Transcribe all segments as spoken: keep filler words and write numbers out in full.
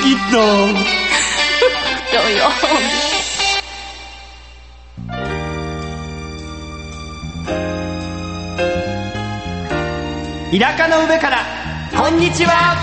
キッドどうよ。 田舎の上からこんにちは。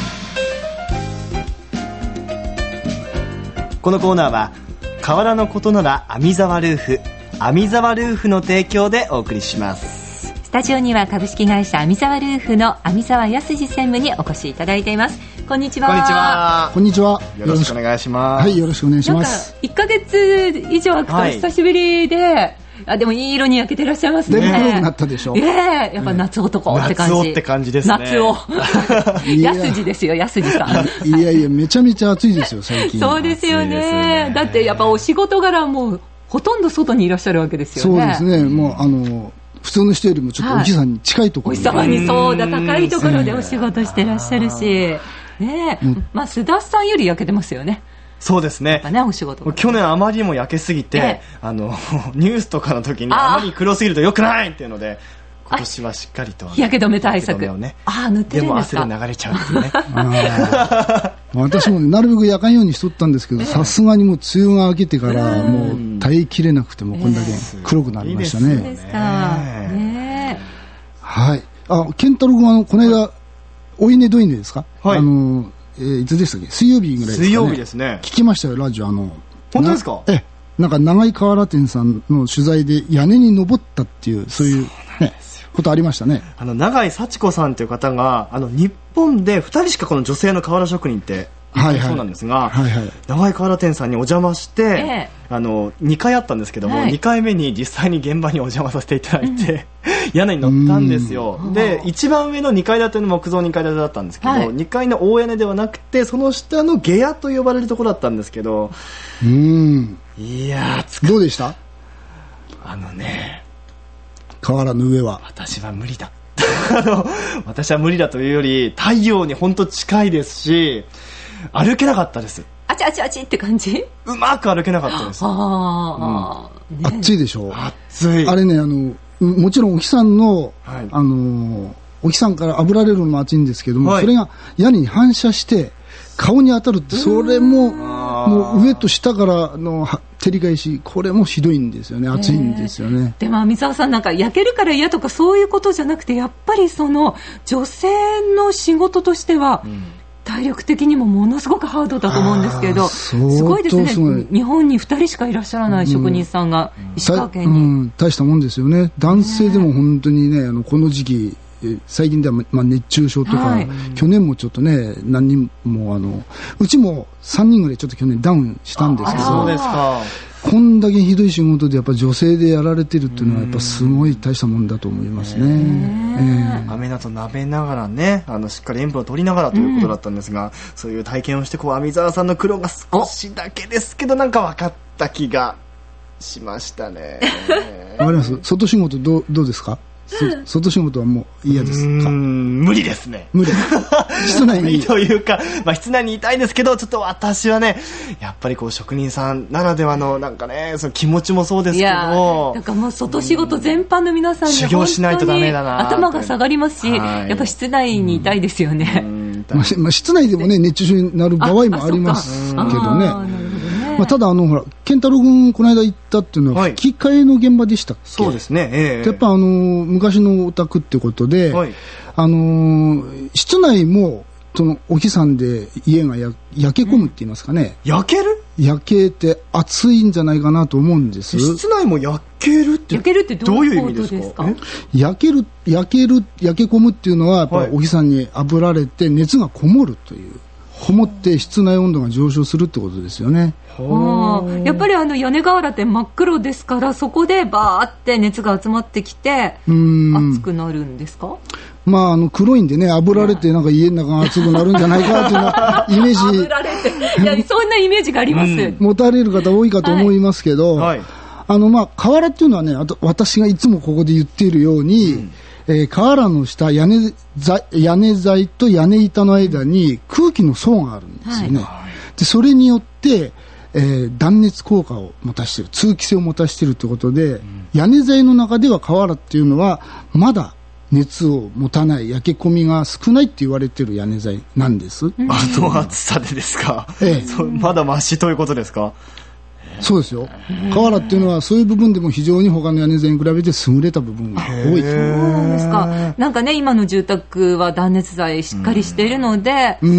このコーナーは河原のことなら網沢ルーフ、網沢ルーフの提供でお送りします。 スタジオには株式会社網沢ルーフの網沢康専務にお越しいただいています。こんにちは。 こんにちは。 こんにちは。 よろしくお願いします。 はい、よろしくお願いします。 なんかいっかげつ以上空くと久しぶりで、はい、あでもいい色に焼けてらっしゃいますね。 だいぶ黒くなったでしょ。 ええー、やっぱ夏男って感じ。 夏男って感じですね。 夏男。安次ですよ、安次さん。 いやいや、めちゃめちゃ暑いですよ、最近。 そうですよ ね, ね。だってやっぱお仕事柄もうほとんど外にいらっしゃるわけですよね。 そうですね。もうあの普通の人よりもちょっとお日さんに近いところに、 はい、お日様にそうだ、高いところでお仕事してらっしゃるし、ねえ、うん、まあ須田さんより焼けてますよね。 そうですね。 ね、お仕事去年あまりにも焼けすぎて、ええ、あのニュースとかの時にあまり黒すぎると良くないっていうので、今年はしっかりと日焼け止め対策、 ね、 あ塗ってるんですか。 でも汗で流れちゃうっていうね。 私も、ね、なるべく焼かんようにしとったんですけど、さすがにもう梅雨が明けてからもう耐えきれなくてもこんだけ黒くなりましたね。 そうですか、ね、 はい。あ、健太郎君はこの間、はい、おいねどいねですか、はい、あのえー、いつでしたっけ、水曜日ぐらいですかね。 水曜日ですね。 聞きましたよ、ラジオ。あの本当ですか。 えなんか長井河原店さんの取材で屋根に登ったっていうそういう、ね、ことありましたね。 あの永井幸子さんという方があの日本でふたりしかこの女性の瓦職人ってはいはい、そうなんですが、はいはい、長井河原店さんにお邪魔して、ええ、あのにかいあったんですけども、はい、にかいめに実際に現場にお邪魔させていただいて、うん、屋根に乗ったんですよ。で一番上のにかい建ての木造にかい建てだったんですけど、はい、にかいの大屋根ではなくてその下の下屋と呼ばれるところだったんですけど、 うーん、 いやどうでした。 あのね、 瓦の上は私は無理だあの私は無理だというより太陽に本当近いですし歩けなかったです。 あちあちあちって感じ。 うまく歩けなかったです。 あ、うんね、暑いでしょ。 暑い。 あれね、あのもちろんお日さんの、はい、あのお日さんから炙られるのも暑いんですけども、はい、それが屋根に反射して顔に当たるって、それももう上と下からの照り返し、これもひどいんですよね。暑いんですよね。 でも三沢さん、なんか焼けるから嫌とかそういうことじゃなくて、やっぱりその女性の仕事としては、うん、体力的にもものすごくハードだと思うんですけど、すごいですね。日本にふたりしかいらっしゃらない職人さんが石川県に、うんうん、大したもんですよね。男性でも本当にね、あのこの時期最近では、まあ、熱中症とか、はい、去年もちょっとね何人もあのうちもさんにんぐらいちょっと去年ダウンしたんですけど、 そうですか。 こんだけひどい仕事でやっぱ女性でやられてるっていうのはやっぱすごい大したもんだと思いますね。 えー、雨だと舐めながらね、あのしっかり塩分を取りながらということだったんですが、うん、そういう体験をしてこう網沢さんの苦労が少しだけですけどなんか分かった気がしましたね。 わかります。外仕事どう、どうですか。外仕事はもう嫌ですか。うーん、無理ですね。 無理。室内にというか、まあ、室内にいたいんですけど、ちょっと私はねやっぱりこう職人さんならではのなんかね、その気持ちもそうですけど、いやだからもう外仕事全般の皆さんに修行しないとダメだな、 頭が下がりますし、はい、やっぱ室内にいたいですよね。 まあ、まあ、室内でもね熱中症になる場合もありますけどね。まあ、ただあのほら健太郎君この間行ったっていうのは吹き替えの現場でしたっけ。 そうですね、えー、 やっぱあの昔のお宅ってことで、はい、あの室内もそのお日さんで家がや焼け込むって言いますかね、 うん、焼ける焼けて暑いんじゃないかなと思うんです。 室内も焼けるって焼けるってどういう意味ですか。 焼ける焼ける焼け込むっていうのはやっぱりお日さんに炙られて熱がこもるという、こもって室内温度が上昇するってことですよね。 あ、やっぱりあの屋根瓦って真っ黒ですから、そこでバーって熱が集まってきて熱くなるんですか。 まあ、あの黒いんでね、炙られてなんか家の中が熱くなるんじゃないかというようなイメージ炙られて、いやそんなイメージがあります、うん、 持たれる方多いかと思いますけど、はいはい、あのまあ瓦っていうのはね、あと私がいつもここで言っているように、うん、えー、瓦の下、屋根材、屋根材と屋根板の間に空気の層があるんですよね。はい、でそれによって、えー、断熱効果を持たしている、通気性を持たしているということで、うん、屋根材の中では瓦っていうのはまだ熱を持たない、焼け込みが少ないって言われてる屋根材なんです。 あの厚さでですか、ええ、そまだマシということですか。 そうですよ。瓦っていうのはそういう部分でも非常に他の屋根材に比べて優れた部分が多い。そうなんですか。なんかね、今の住宅は断熱材しっかりしているので、うん、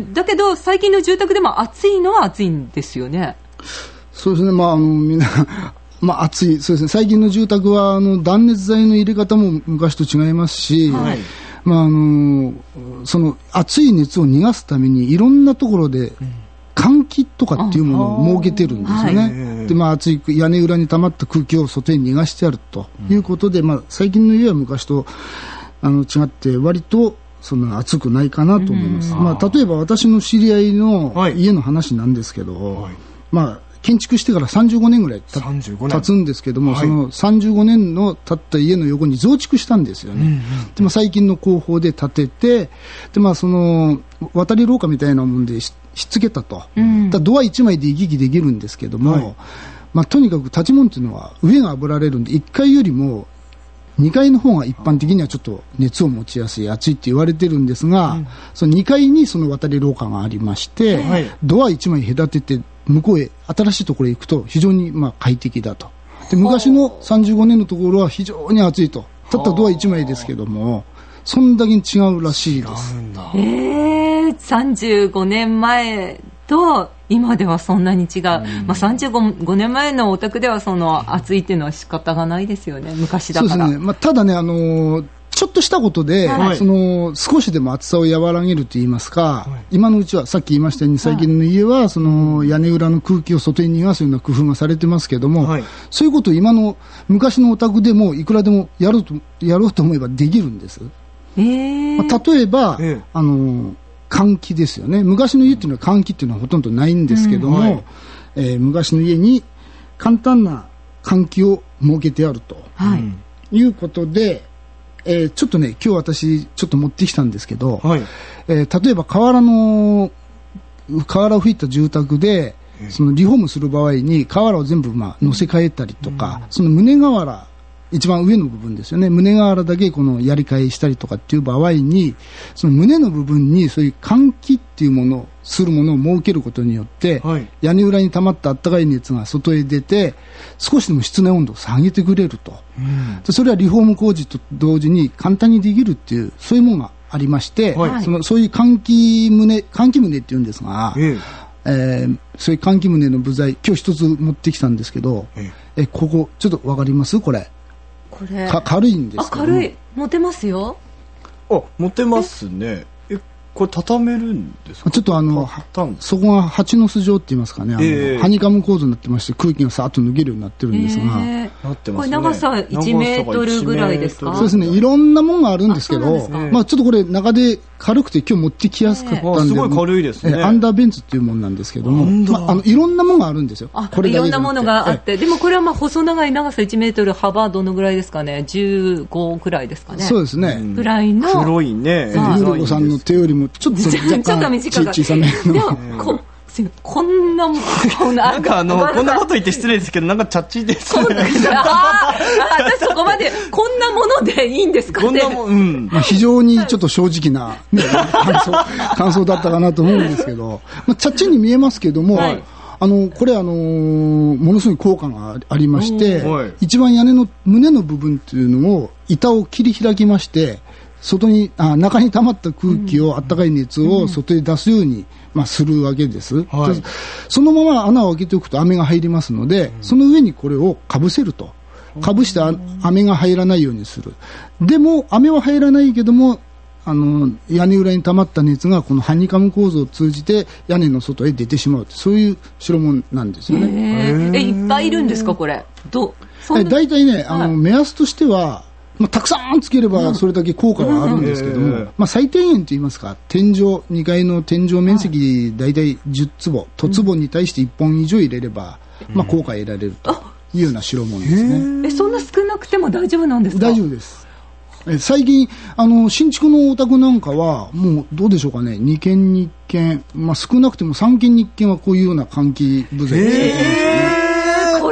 だけど最近の住宅でも暑いのは暑いんですよね。 そうですね。まああのみんなまあ暑い。そうですね。最近の住宅はあの断熱材の入れ方も昔と違いますし、はい、まああのその暑い熱を逃がすためにいろんなところで、うん換気とかっていうものを設けてるんですよね。はい、で、まあ、暑い屋根裏に溜まった空気を外に逃がしてやるということで、うん、まあ、最近の家は昔とあの違って割とその暑くないかなと思います。うん、まあ、例えば私の知り合いの家の話なんですけど、はい、まあ、建築してからさんじゅうごねんぐらいた経つんですけども、はい、そのさんじゅうごねんの経った家の横に増築したんですよね。うんうん、でまあ、最近の工法で建てて、で、まあ、その渡り廊下みたいなもんでしっつけたと、うん、だドアいちまいで行き来できるんですけども、はい、まあ、とにかく建物というのは上が炙られるんでいっかいよりもにかいの方が一般的にはちょっと熱を持ちやすい、暑いって言われてるんですが、うん、そのにかいにその渡り廊下がありまして、はい、ドアいちまい隔てて向こうへ新しいところへ行くと非常にまあ快適だと。で昔のさんじゅうごねんのところは非常に暑いと。たったドアいちまいですけどもそんだけに違うらしいです。 へー、さんじゅうごねんまえと今ではそんなに違う、うんまあ、さんじゅうごねんまえのお宅ではその暑いっていうのは仕方がないですよね、昔だから。 そうですね、まあ、ただね、あのー、ちょっとしたことで、はい、その少しでも暑さを和らげると言いますか、はい、今のうちはさっき言いましたように最近の家はその屋根裏の空気を外に逃がすような工夫がされてますけども、はい、そういうことを今の昔のお宅でもいくらでもやろうと、やろうと思えばできるんです。 えーまあ、例えば、ええ、あの換気ですよね。昔の家っていうのは換気っていうのはほとんどないんですけども、うんはいえー、昔の家に簡単な換気を設けてあると、はい、いうことで、えー、ちょっとね今日私ちょっと持ってきたんですけど、はいえー、例えば瓦の瓦を吹いた住宅でそのリフォームする場合に瓦を全部まあ乗せ替えたりとか、うん、その棟瓦一番上の部分ですよね。棟瓦だけこのやり替えしたりとかっていう場合にその棟の部分にそういう換気っていうものをするものを設けることによって、はい、屋根裏に溜まった暖かい熱が外へ出て少しでも室内温度を下げてくれると、うん、それはリフォーム工事と同時に簡単にできるっていうそういうものがありまして、はい、そのそういう換気棟換気棟っていうんですが、えええー、そういう換気棟の部材今日一つ持ってきたんですけど、えええここちょっとわかりますこれこれか軽いんですけど、あ軽い持てますよ。 あ持てますね。えこれ畳めるんですか。 ちょっとあのそこが蜂の巣状って言いますかね、あの、えー、ハニカム構造になってまして空気がさーっと抜けるようになってるんですが、えー、 なってますね。 これ長さいちメートルぐらいですか。 そうですね、いろんなものがあるんですけど、まあちょっとこれ中で軽くて今日持ってきやすかったんで、えー、 すごい軽いですね、 えー、アンダーベンツっていうものなんですけども、まあ、あのいろんなものがあるんですよ。 あこれいろんなものがあって、えー、でもこれはまあ細長い長さいちメートル幅どのぐらいですかね、じゅうごくらいですかね。 そうですね、 ぐらいの黒いね、 ユーロさんの手よりもちょっと若干小さめの。 でもここんなもんなんかあのこんなこと言って失礼ですけどなんかチャッチーですね。 あ私そこまでこんなものでいいんですかね。こんなもん、 うん、非常にちょっと正直な、ね、感想感想だったかなと思うんですけど、まあ、チャッチーに見えますけども、はい、あのこれあのー、ものすごい効果がありまして、はい、一番屋根の胸の部分っていうのを板を切り開きまして外にあ中に溜まった空気を、うん、暖かい熱を外へ出すように、まあ、するわけです、はい、そのまま穴を開けておくと雨が入りますので、うん、その上にこれをかぶせるとかぶして雨が入らないようにする。でも雨は入らないけどもあの屋根裏に溜まった熱がこのハニカム構造を通じて屋根の外へ出てしまうそういう代物なんですよね。 えいっぱいいるんですかこれ。どえ大体ねあの目安としてはまあ、たくさんつければそれだけ効果はあるんですけども、うんまあ、最低限といいますか天井にかいの天井面積大体じゅっつぼと坪に対していっぽん以上入れれば、まあ、効果を得られるというような代物ですね。 えそんな少なくても大丈夫なんですか。 大丈夫です。え最近あの新築のお宅なんかはもうどうでしょうかねにけんにいっけん、まあ、少なくてもさんけんにいっけんはこういうような換気部材を使ってますよね。 これ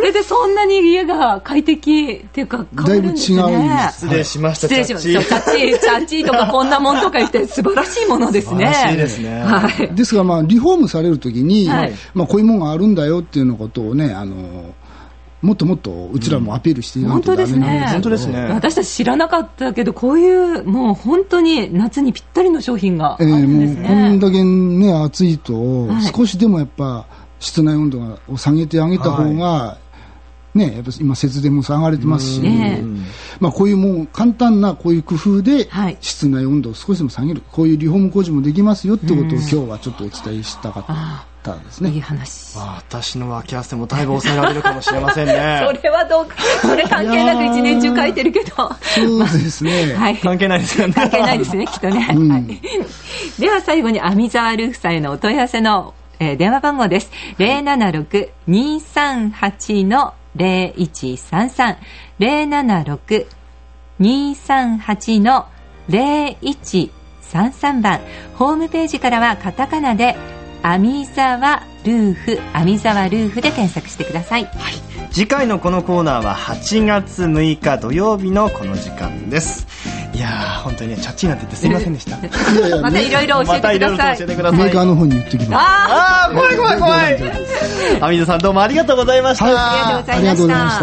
れでそんなに家が快適っていうか変わるんですね。だいぶ違うんです。 失礼しました。 失礼しました。チャッチー、チャッチーとかこんなもんとか言って素晴らしいものですね。 素晴らしいですね。 はい。ですが、まあ、リフォームされるときに、はい、まあ、こういうものがあるんだよっていうのことをね、あの、もっともっとうちらもアピールしていないとダメなんですけど、うん、 本当ですね。 私たち知らなかったけど、こういうもう本当に夏にぴったりの商品があるんですね。 えー、もうこんだけね暑いと、はい、少しでもやっぱ室内温度を下げてあげた方が、はいね、やっぱ今節電も下がれてますし、ね、まあ、こういうもう簡単なこういう工夫で室内温度を少しでも下げる、こういうリフォーム工事もできますよってことを今日はちょっとお伝えしたかった。ですね、 いい話。 私の脇汗もだいぶ抑えられるかもしれませんね。 それはどうか、それ関係なく一年中書いてるけど。 そうですね、 はい、 関係ないですよね。 関係ないですね、きっとね。うん、はい、では最後に網沢ルーフさんへのお問い合わせの、えー、電話番号です。ゼロななろく にーさんはち のゼロいちさんさん ゼロななろく にーさんはち のゼロいちさんさん番。ホームページからはカタカナで網沢ルーフ、網沢ルーフで検索してください。はい、 次回のこのコーナーははちがつむいか土曜日のこの時間です。いやー本当にねチャッチーなんて言ってすいませんでした。 いやいやまたいろいろ教えてください。またいろいろ教えてください。 メーカーの方に言ってきます。 ああ怖い怖い怖い。網田さんどうもありがとうございました。 はい、ありがとうございました。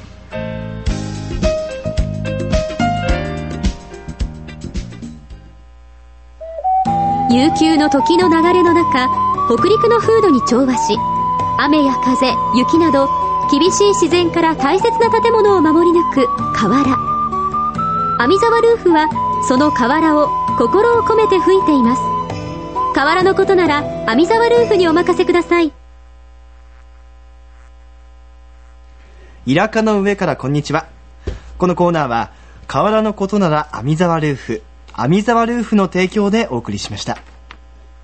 悠久の時の流れの中、北陸の風土に調和し、雨や風、雪など厳しい自然から大切な建物を守り抜く瓦。網沢ルーフはその瓦を心を込めて吹いています。瓦のことなら網沢ルーフにお任せください。 イラカの上からこんにちは。このコーナーは瓦のことなら網沢ルーフ、網沢ルーフの提供でお送りしました。